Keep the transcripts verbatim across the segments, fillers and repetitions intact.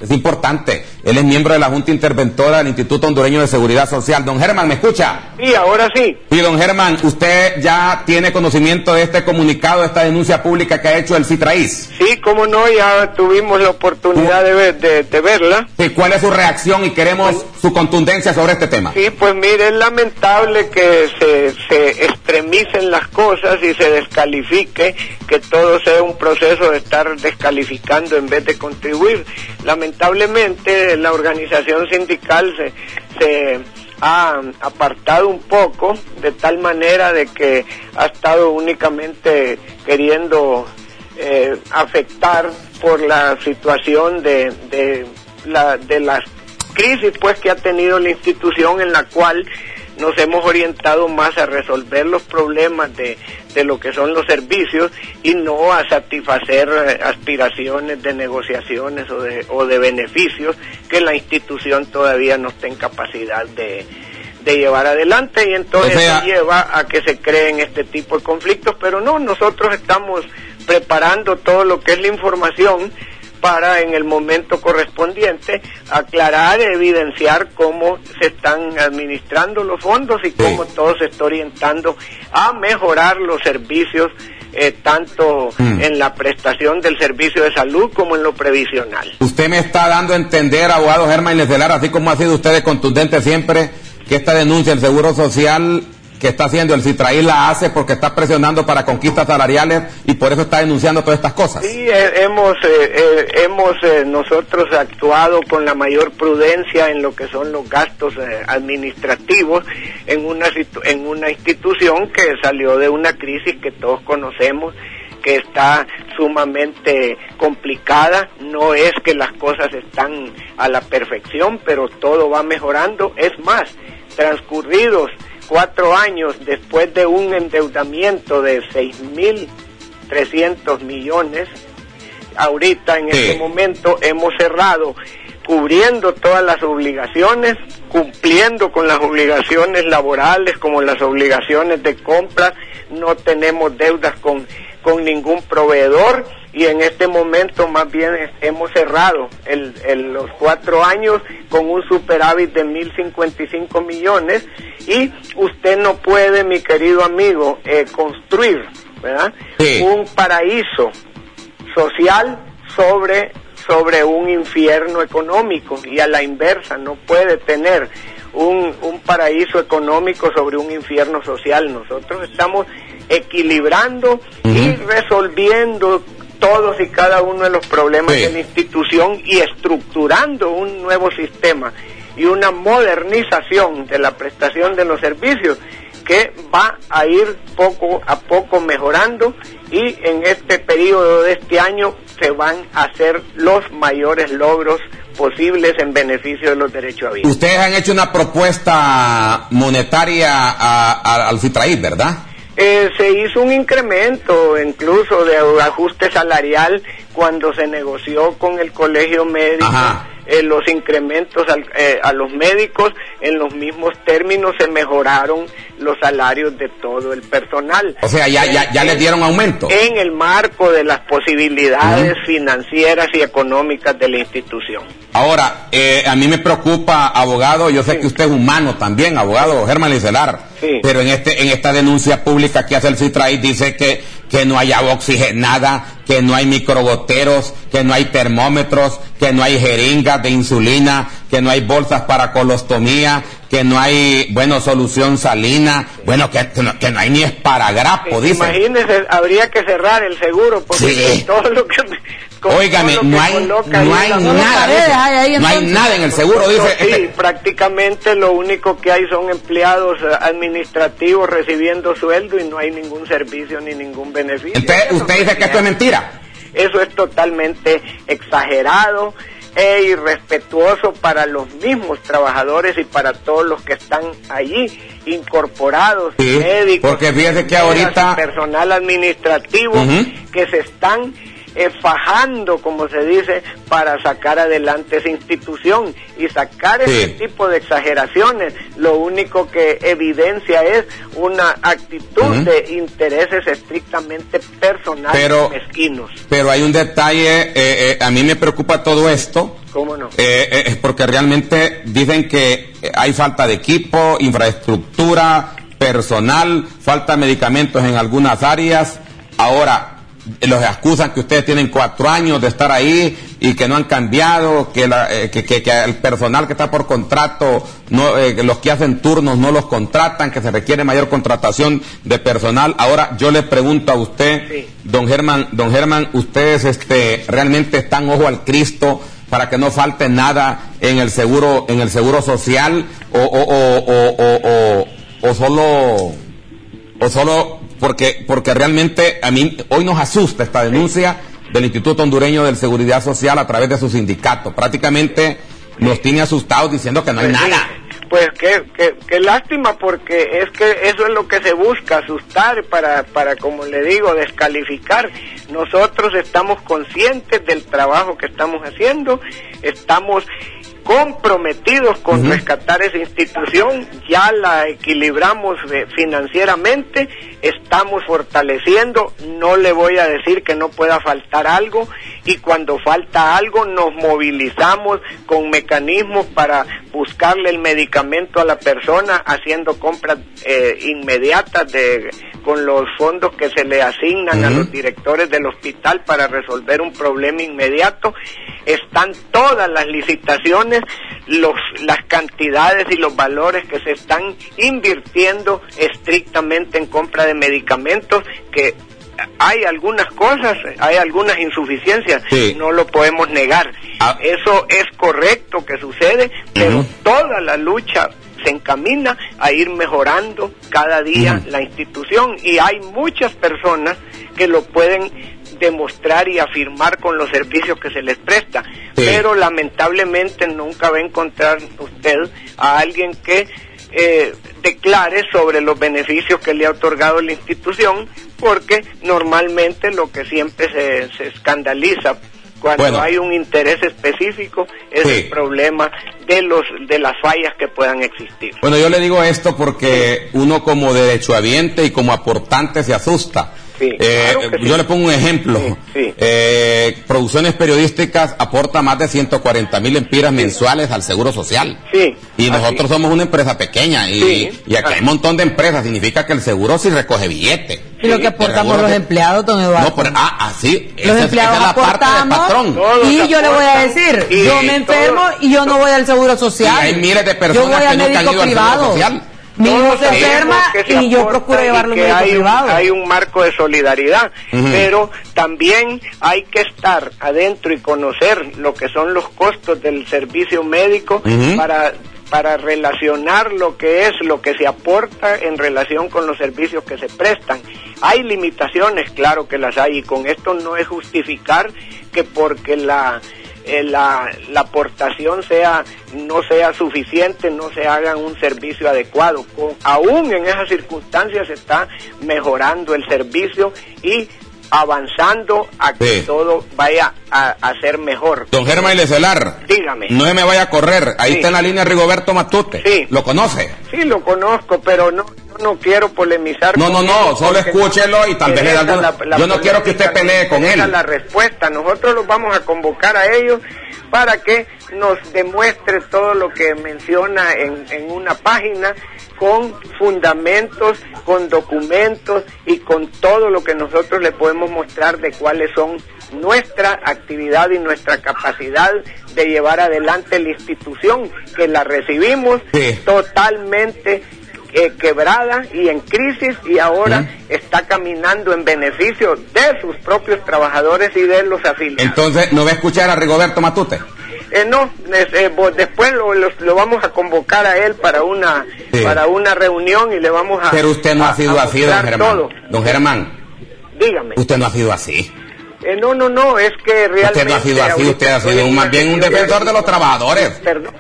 es importante. Él es miembro de la Junta Interventora del Instituto Hondureño de Seguridad Social. Don Germán, ¿me escucha? Sí, ahora sí. Sí, don Germán, ¿usted ya tiene conocimiento de este comunicado, de esta denuncia pública que ha hecho el CITRAIS? Sí, cómo no, ya tuvimos la oportunidad de, ver, de, de verla. Sí, ¿cuál es su reacción y queremos pues, su contundencia sobre este tema? Sí, pues mire, es lamentable que se, se extremicen las cosas y se descalifique, que todo sea un proceso de estar descalificando en vez de contribuir. Lamentablemente la organización sindical se, se ha apartado un poco, de tal manera de que ha estado únicamente queriendo eh, afectar por la situación de, de, la, de las crisis pues que ha tenido la institución, en la cual nos hemos orientado más a resolver los problemas de, de lo que son los servicios y no a satisfacer aspiraciones de negociaciones o de, o de beneficios que la institución todavía no está en capacidad de, de llevar adelante, y entonces o sea, eso lleva a que se creen este tipo de conflictos. Pero no, nosotros estamos preparando todo lo que es la información para en el momento correspondiente aclarar, evidenciar cómo se están administrando los fondos y cómo sí. todo se está orientando a mejorar los servicios, eh, tanto mm. en la prestación del servicio de salud como en lo previsional. Usted me está dando a entender, abogado Germán Lecelar, así como ha sido usted de contundente siempre, que esta denuncia del Seguro Social que está haciendo el CITRAIS la hace porque está presionando para conquistas salariales y por eso está denunciando todas estas cosas. Sí, eh, hemos eh, eh, hemos eh, nosotros actuado con la mayor prudencia en lo que son los gastos eh, administrativos en una en una institución que salió de una crisis que todos conocemos, que está sumamente complicada. No es que las cosas están a la perfección, pero todo va mejorando. Es más, transcurridos cuatro años después de un endeudamiento de seis mil trescientos millones, ahorita en sí. este momento hemos cerrado cubriendo todas las obligaciones, cumpliendo con las obligaciones laborales como las obligaciones de compra, no tenemos deudas con, con ningún proveedor, y en este momento más bien hemos cerrado el, el, los cuatro años con un superávit de mil cincuenta y cinco millones, y usted no puede, mi querido amigo, eh, construir, ¿verdad? Sí. un paraíso social sobre, sobre un infierno económico, y a la inversa, no puede tener un, un paraíso económico sobre un infierno social. Nosotros estamos equilibrando uh-huh. y resolviendo todos y cada uno de los problemas sí. de la institución y estructurando un nuevo sistema y una modernización de la prestación de los servicios que va a ir poco a poco mejorando, y en este periodo de este año se van a hacer los mayores logros posibles en beneficio de los derechos a vida. Ustedes han hecho una propuesta monetaria a, a, al CITRAIS, ¿verdad? Eh, se hizo un incremento incluso de ajuste salarial cuando se negoció con el colegio médico. Eh, los incrementos al, eh, a los médicos, en los mismos términos se mejoraron los salarios de todo el personal. O sea, ya, ya, ya les dieron aumento. En el marco de las posibilidades uh-huh. financieras y económicas de la institución. Ahora, eh, a mí me preocupa, abogado, yo sé sí. que usted es humano también, abogado Germán Lecelar, sí. pero en este en esta denuncia pública que hace el CITRAIS dice que, que no hay agua oxigenada, que no hay microgoteros, que no hay termómetros, que no hay jeringas de insulina, que no hay bolsas para colostomía, que no hay, bueno, solución salina, bueno, que, que, no, que no hay ni esparadrapo, sí, dice. Imagínese, habría que cerrar el seguro, porque sí. todo lo que... Óigame, no hay, no hay nada, dice, no hay nada en el seguro, dice. Sí, este... prácticamente lo único que hay son empleados administrativos recibiendo sueldo y no hay ningún servicio ni ningún beneficio. Entonces, usted dice que esto es mentira. Eso es totalmente exagerado e irrespetuoso para los mismos trabajadores y para todos los que están allí incorporados, sí, médicos, porque fíjese que ahorita personal administrativo uh-huh. que se están eh, fajando, como se dice, para sacar adelante esa institución, y sacar sí. ese tipo de exageraciones lo único que evidencia es una actitud uh-huh. de intereses estrictamente personales pero, mezquinos. Pero hay un detalle, eh, eh, a mí me preocupa todo esto, ¿Cómo no? Eh, eh, es porque realmente dicen que hay falta de equipo, infraestructura, personal, falta de medicamentos en algunas áreas. Ahora, los acusan que ustedes tienen cuatro años de estar ahí y que no han cambiado, que, la, eh, que, que, que el personal que está por contrato, no, eh, los que hacen turnos no los contratan, que se requiere mayor contratación de personal. Ahora yo le pregunto a usted, sí. don Germán, don Germán, ustedes este, realmente están ojo al Cristo para que no falte nada en el seguro, en el seguro social, o, o, o, o, o, o, o solo, o solo porque porque realmente a mí hoy nos asusta esta denuncia del Instituto Hondureño de Seguridad Social a través de su sindicato. Prácticamente nos tiene asustados diciendo que no hay pues nada. Sí. Pues qué, qué, qué lástima, porque es que eso es lo que se busca, asustar para, para, como le digo, descalificar. Nosotros estamos conscientes del trabajo que estamos haciendo, estamos comprometidos con uh-huh. rescatar esa institución, ya la equilibramos eh, financieramente, estamos fortaleciendo, no le voy a decir que no pueda faltar algo, y cuando falta algo nos movilizamos con mecanismos para buscarle el medicamento a la persona, haciendo compras eh, inmediatas de con los fondos que se le asignan uh-huh. a los directores del hospital para resolver un problema inmediato. Están todas las licitaciones, los, las cantidades y los valores que se están invirtiendo estrictamente en compra de medicamentos, que hay algunas cosas, hay algunas insuficiencias, sí. no lo podemos negar. Ah. Eso es correcto que sucede, pero uh-huh. toda la lucha se encamina a ir mejorando cada día uh-huh. la institución, y hay muchas personas que lo pueden demostrar y afirmar con los servicios que se les presta, sí. pero lamentablemente nunca va a encontrar usted a alguien que eh, declare sobre los beneficios que le ha otorgado la institución, porque normalmente lo que siempre se, se escandaliza cuando bueno. hay un interés específico es sí. el problema de los de las fallas que puedan existir. Bueno, yo le digo esto porque sí. uno como derechohabiente y como aportante se asusta. Sí, eh, claro yo sí. le pongo un ejemplo. Sí, sí. Eh, Producciones Periodísticas aporta más de ciento cuarenta mil empiras sí. mensuales al Seguro Social. Sí. Y nosotros así. somos una empresa pequeña y, sí. y aquí así. hay un montón de empresas. Significa que el seguro sí recoge billete. Y lo que aportamos los que... empleados, don Eduardo. No, pero, ah, así. Los esa, empleados esa es la parte del patrón. Y yo le voy a decir, y yo me enfermo todo. y yo no voy al Seguro Social. Y hay miles de personas que nunca han ido privado. al Seguro Social. Mi hijo se enferma y yo procuro llevarlo a un privado. Hay un marco de solidaridad, uh-huh. pero también hay que estar adentro y conocer lo que son los costos del servicio médico uh-huh. para para relacionar lo que es lo que se aporta en relación con los servicios que se prestan. Hay limitaciones, claro que las hay, y con esto no es justificar que porque la Eh, la, la aportación sea no sea suficiente, no se haga un servicio adecuado. Con, aún en esas circunstancias se está mejorando el servicio y avanzando a que sí. todo vaya a, a ser mejor. Don Germán Leselar, dígame. No se me vaya a correr, ahí sí. está en la línea Rigoberto Matute. Sí. ¿Lo conoce? Sí, lo conozco, pero no yo no quiero polemizar. No, no, no, solo escúchelo y tal vez le da alguna... la, la Yo no quiero que usted pelee con él. Esa es la respuesta. Nosotros los vamos a convocar a ellos para que nos demuestre todo lo que menciona en, en una página, con fundamentos, con documentos y con todo lo que nosotros le podemos mostrar de cuáles son nuestra actividad y nuestra capacidad de llevar adelante la institución, que la recibimos sí. totalmente eh, quebrada y en crisis, y ahora ¿Mm? está caminando en beneficio de sus propios trabajadores y de los afiliados. Entonces, ¿no va a escuchar a Rigoberto Matute? Eh, no, eh, después lo, lo, lo vamos a convocar a él para una sí. para una reunión y le vamos a... Pero usted no a, ha sido así, don Germán. Todo. Don Germán. Dígame. Usted no ha sido así. Eh, no, no, no, es que realmente... Usted no ha sido así, usted ha sido un, más bien un defensor de los trabajadores. Perdón.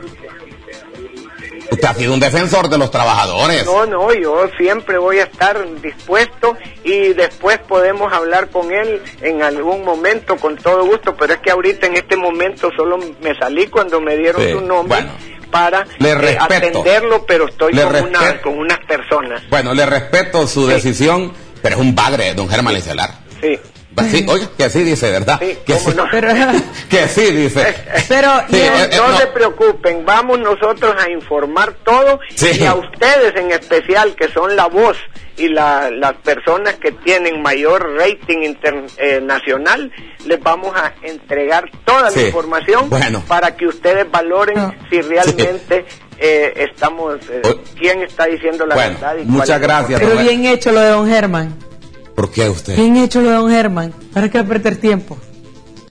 Usted ha sido un defensor de los trabajadores. No, no, yo siempre voy a estar dispuesto y después podemos hablar con él en algún momento con todo gusto, pero es que ahorita en este momento solo me salí cuando me dieron sí, su nombre bueno, para eh, atenderlo, pero estoy con, una, con unas personas. Bueno, le respeto su sí. decisión, pero es un bagre, don Germán Leselar. Sí. Sí, oye, que sí dice, ¿verdad? Sí, que, sí, no? pero, que sí dice. Pero sí, eh, eh, no, no se preocupen, vamos nosotros a informar todo sí. y a ustedes en especial, que son la voz y la, las personas que tienen mayor rating internacional, eh, les vamos a entregar toda sí. la información bueno. para que ustedes valoren no. si realmente sí. eh, estamos, eh, quién está diciendo la bueno, verdad. Y muchas gracias. Pero bien hecho lo de don Germán. ¿Por qué usted? Bien hecho lo de don Germán. ¿Para qué perder tiempo?